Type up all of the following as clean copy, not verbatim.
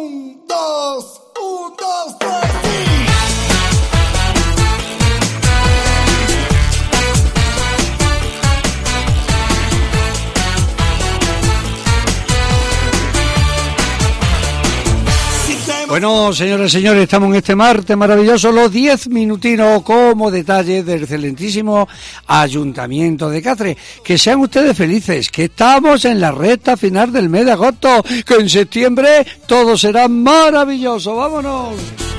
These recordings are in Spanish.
Un, dos, tres, sí. Bueno, señores y señores, estamos en este martes maravilloso, los 10 minutinos como detalle del excelentísimo Ayuntamiento de Cáceres. Que sean ustedes felices, que estamos en la recta final del mes de agosto, que en septiembre todo será maravilloso. ¡Vámonos!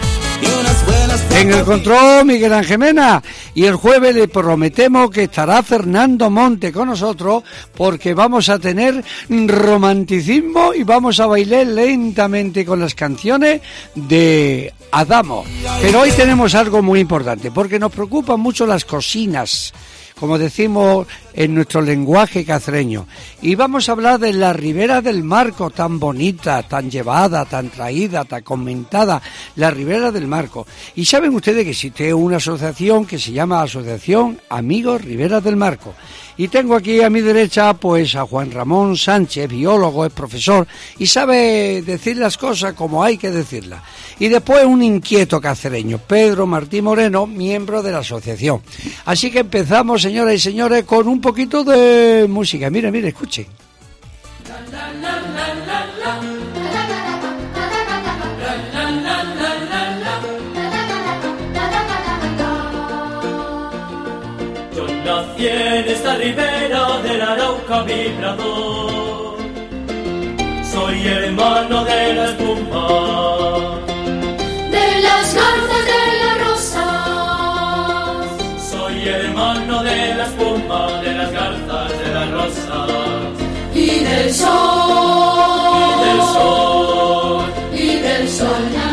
En el control, Miguel Ángel Mena, y el jueves le prometemos que estará Fernando Monte con nosotros porque vamos a tener romanticismo y vamos a bailar lentamente con las canciones de Adamo. Pero hoy tenemos algo muy importante porque nos preocupan mucho las cocinas, como decimos en nuestro lenguaje cacereño, y vamos a hablar de la Ribera del Marco, tan bonita, tan llevada, tan traída, tan comentada, la Ribera del Marco. Y saben ustedes que existe una asociación que se llama Asociación Amigos Ribera del Marco. Y tengo aquí a mi derecha pues a Juan Ramón Sánchez, biólogo, es profesor y sabe decir las cosas como hay que decirlas. Y después un inquieto cacereño, Pedro Martín Moreno, miembro de la asociación. Así que empezamos, señoras y señores, con un poquito de música. Mire, escuchen. Nací en esta ribera del Arauca vibrador, soy hermano de la espuma, de las garzas de la rosa, soy hermano de la espuma, de las garzas de las rosas, y del sol, y del sol, y del sol.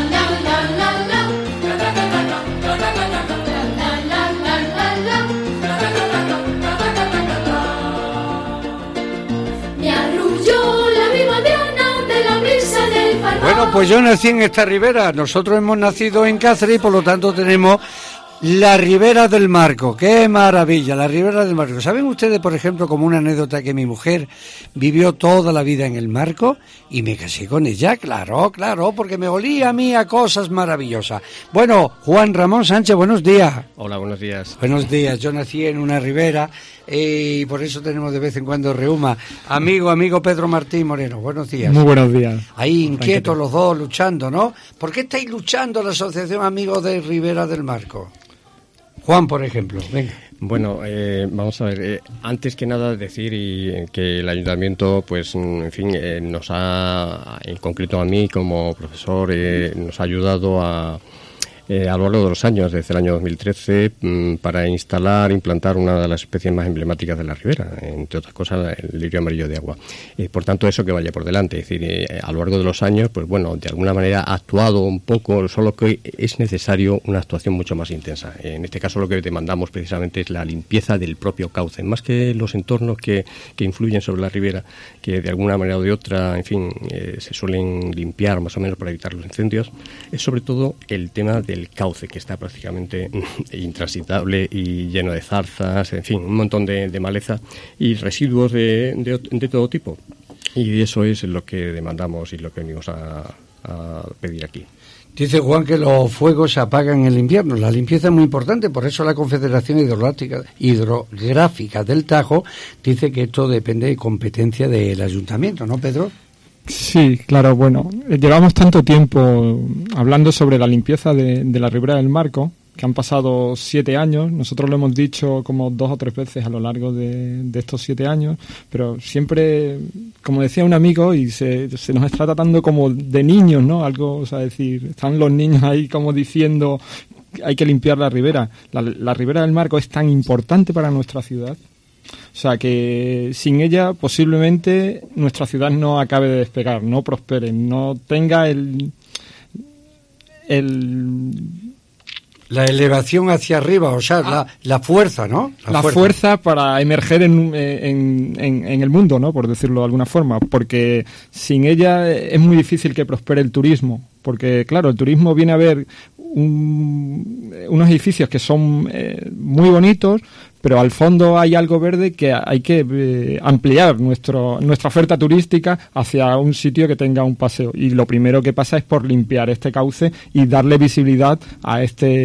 Bueno, pues yo nací en esta ribera, nosotros hemos nacido en Cáceres y por lo tanto tenemos la Ribera del Marco. ¡Qué maravilla! La Ribera del Marco. ¿Saben ustedes, por ejemplo, como una anécdota, que mi mujer vivió toda la vida en el Marco y me casé con ella? Claro, porque me olía a mí a cosas maravillosas. Bueno, Juan Ramón Sánchez, buenos días. Hola, buenos días. Buenos días, yo nací en una ribera y por eso tenemos de vez en cuando reuma. Amigo Pedro Martín Moreno, buenos días. Muy buenos días. Ahí inquietos los dos, luchando, ¿no? ¿Por qué estáis luchando la Asociación Amigos de Ribera del Marco? Juan, por ejemplo, venga. Bueno, vamos a ver, antes que nada decir que el ayuntamiento, pues, en fin, nos ha, en concreto a mí como profesor, nos ha ayudado a lo largo de los años, desde el año 2013, para implantar una de las especies más emblemáticas de la ribera, entre otras cosas el lirio amarillo de agua. Por tanto, eso que vaya por delante, es decir, a lo largo de los años, pues bueno, de alguna manera ha actuado un poco, solo que es necesario una actuación mucho más intensa. En este caso lo que demandamos precisamente es la limpieza del propio cauce, más que los entornos que influyen sobre la ribera, que de alguna manera o de otra, en fin, se suelen limpiar más o menos para evitar los incendios, es sobre todo el tema del cauce, que está prácticamente intransitable y lleno de zarzas, en fin, un montón de maleza y residuos de todo tipo. Y eso es lo que demandamos y lo que venimos a pedir aquí. Dice Juan que los fuegos se apagan en el invierno. La limpieza es muy importante, por eso la Confederación Hidrográfica del Tajo dice que esto depende de competencia del ayuntamiento, ¿no, Pedro? Sí, claro, bueno, llevamos tanto tiempo hablando sobre la limpieza de la Ribera del Marco, que han pasado 7 años, nosotros lo hemos dicho como 2 o 3 veces a lo largo de estos 7 años, pero siempre, como decía un amigo, y se nos está tratando como de niños, ¿no? Algo, o sea, decir, están los niños ahí como diciendo hay que limpiar la ribera. La Ribera del Marco es tan importante para nuestra ciudad. O sea, que sin ella posiblemente nuestra ciudad no acabe de despegar, no prospere, no tenga la elevación hacia arriba, o sea, la fuerza, ¿no? La fuerza para emerger en el mundo, ¿no? Por decirlo de alguna forma, porque sin ella es muy difícil que prospere el turismo, porque claro, el turismo viene a ver unos edificios que son muy bonitos, pero al fondo hay algo verde que hay que ampliar nuestra oferta turística hacia un sitio que tenga un paseo. Y lo primero que pasa es por limpiar este cauce y darle visibilidad a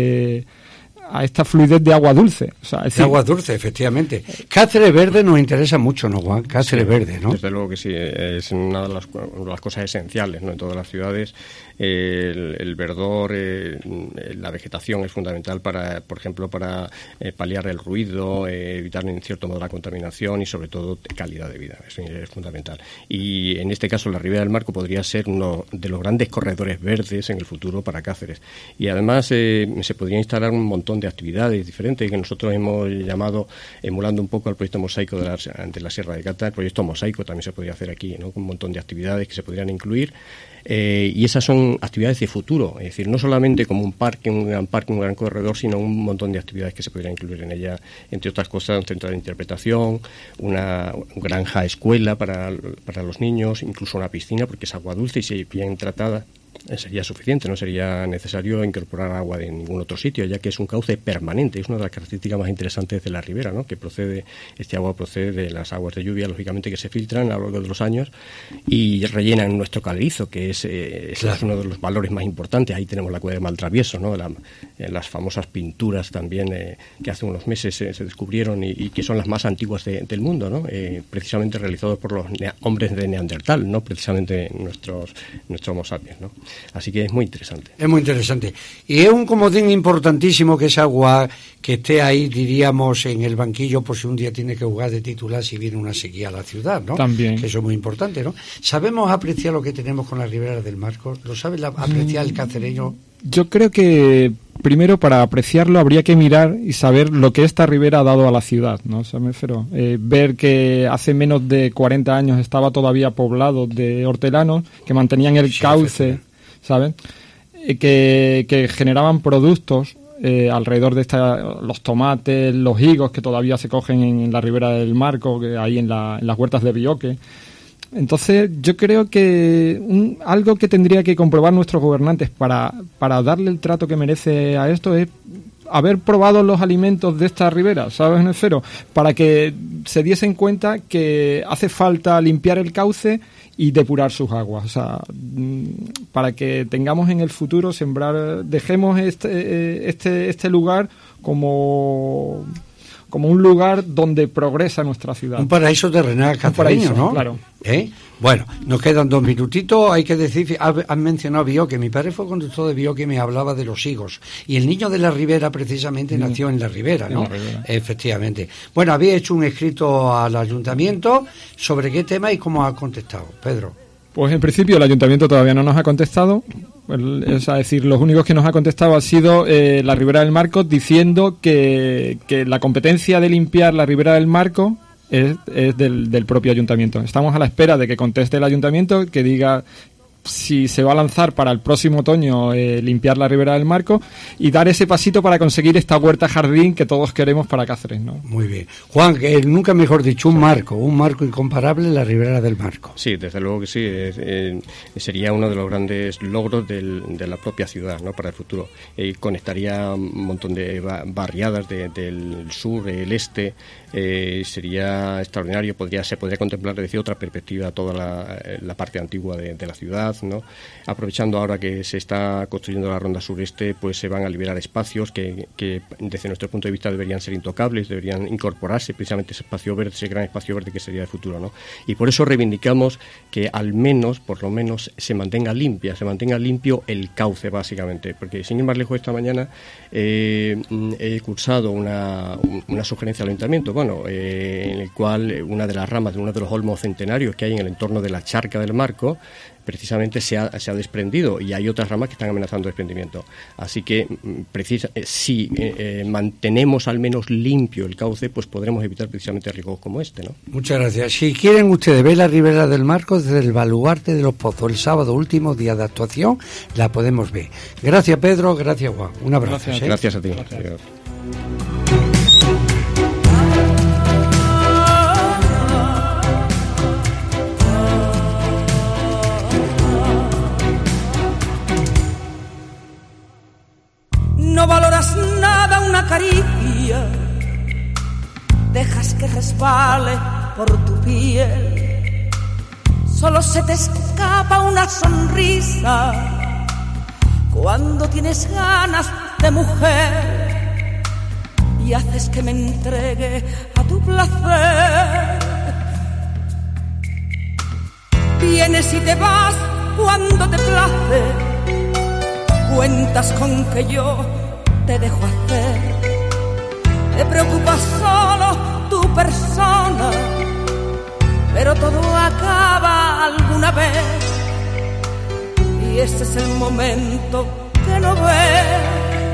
esta fluidez de agua dulce. O sea, es decir, agua dulce, efectivamente. Cáceres verde nos interesa mucho, ¿no, Juan? Cáceres verde, ¿no? Desde luego que sí, es una de las cosas esenciales, ¿no? En todas las ciudades el verdor, la vegetación es fundamental por ejemplo, para paliar el ruido, evitar en cierto modo la contaminación y sobre todo calidad de vida. Eso es fundamental. Y en este caso la Ribera del Marco podría ser uno de los grandes corredores verdes en el futuro para Cáceres. Y además se podría instalar un montón de actividades diferentes que nosotros hemos llamado, emulando un poco al proyecto Mosaico de la Sierra de Cata. El proyecto Mosaico también se podría hacer aquí, ¿no? Con un montón de actividades que se podrían incluir. Y esas son actividades de futuro, es decir, no solamente como un gran corredor, sino un montón de actividades que se podrían incluir en ella, entre otras cosas, un centro de interpretación, una granja escuela para los niños, incluso una piscina, porque es agua dulce y si bien tratada sería suficiente, no sería necesario incorporar agua de ningún otro sitio, ya que es un cauce permanente. Es una de las características más interesantes de la ribera, ¿no? Que este agua procede de las aguas de lluvia, lógicamente, que se filtran a lo largo de los años y rellenan nuestro calerizo, que es uno de los valores más importantes. Ahí tenemos la cueva de Maltravieso, ¿no? Las famosas pinturas también que hace unos meses se descubrieron y que son las más antiguas del mundo, ¿no? Precisamente realizados por los hombres de Neandertal, no precisamente nuestros Homo sapiens, ¿no? Así que es muy interesante. Es muy interesante. Y es un comodín importantísimo que esa agua que esté ahí, diríamos, en el banquillo por si un día tiene que jugar de titular si viene una sequía a la ciudad, ¿no? También. Que eso es muy importante, ¿no? ¿Sabemos apreciar lo que tenemos con la Ribera del Marco? ¿Lo sabe apreciar el cacereño? Yo creo que primero para apreciarlo habría que mirar y saber lo que esta ribera ha dado a la ciudad, ¿no? O sea, ver que hace menos de 40 años estaba todavía poblado de hortelanos que mantenían el cauce, ¿saben? Que generaban productos alrededor de los tomates, los higos que todavía se cogen en la Ribera del Marco, que hay en las huertas de Bioque. Entonces, yo creo que algo que tendría que comprobar nuestros gobernantes para darle el trato que merece a esto es haber probado los alimentos de esta ribera, ¿sabes, Necero? Para que se diesen cuenta que hace falta limpiar el cauce y depurar sus aguas. O sea, para que tengamos en el futuro dejemos este lugar como un lugar donde progresa nuestra ciudad. Un paraíso terrenal cacereño, ¿no? Claro. Bueno, nos quedan 2 minutitos. Hay que decir, has mencionado Bioque. Mi padre fue conductor de Bioque y me hablaba de los higos. Y el niño de la Ribera precisamente nació en la Ribera, ¿no? Efectivamente. Bueno, había hecho un escrito al ayuntamiento sobre qué tema y cómo ha contestado. Pedro. Pues en principio el ayuntamiento todavía no nos ha contestado. Es decir, los únicos que nos ha contestado ha sido la Ribera del Marco, diciendo que la competencia de limpiar la Ribera del Marco es del propio ayuntamiento. Estamos a la espera de que conteste el ayuntamiento, que diga si se va a lanzar para el próximo otoño limpiar la Ribera del Marco y dar ese pasito para conseguir esta huerta jardín que todos queremos para Cáceres, ¿no? Muy bien. Juan, nunca mejor dicho, un marco incomparable en la Ribera del Marco. Sí, desde luego que sí. Sería uno de los grandes logros de la propia ciudad, ¿no? Para el futuro. Conectaría un montón de barriadas del sur, el este. Sería extraordinario. Se podría contemplar desde otra perspectiva toda la parte antigua de la ciudad, ¿no? Aprovechando ahora que se está construyendo la ronda sureste, pues se van a liberar espacios que desde nuestro punto de vista deberían ser intocables, deberían incorporarse precisamente ese espacio verde, ese gran espacio verde que sería el futuro, ¿no? Y por eso reivindicamos que por lo menos se mantenga limpio el cauce, básicamente, porque sin ir más lejos, esta mañana he cursado una sugerencia al ayuntamiento, en el cual una de las ramas de uno de los olmos centenarios que hay en el entorno de la charca del Marco precisamente se ha desprendido y hay otras ramas que están amenazando desprendimiento. Así que si mantenemos al menos limpio el cauce, pues podremos evitar precisamente riesgos como este, ¿no? Muchas gracias. Si quieren ustedes ver la Ribera del Marco desde el baluarte de los Pozos, el sábado último día de actuación, la podemos ver. Gracias, Pedro. Gracias, Juan. Un abrazo. Gracias a ti. Gracias. No valoras nada una caricia, dejas que resbale por tu piel. Solo se te escapa una sonrisa cuando tienes ganas de mujer y haces que me entregue a tu placer. Vienes y te vas cuando te place, cuentas con que yo te dejo hacer. Te preocupa solo tu persona, pero todo acaba alguna vez. Y ese es el momento que no ves.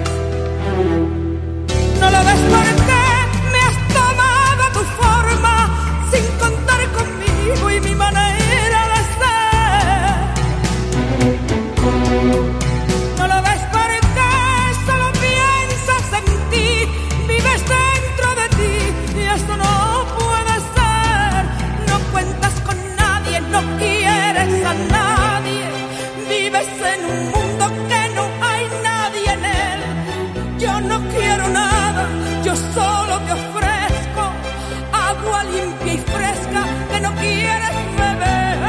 No lo ves porque me has tomado tu forma, sin contar conmigo y mi manera de ser. No lo ves porque solo piensas en ti, vives dentro de ti y esto no puede ser. No cuentas con nadie, no quieres a nadie, vives en un mundo que no hay nadie en él. Yo no quiero nada, yo solo te ofrezco agua limpia y fresca que no quieres beber.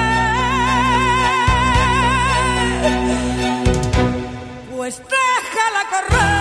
Pues déjala correr.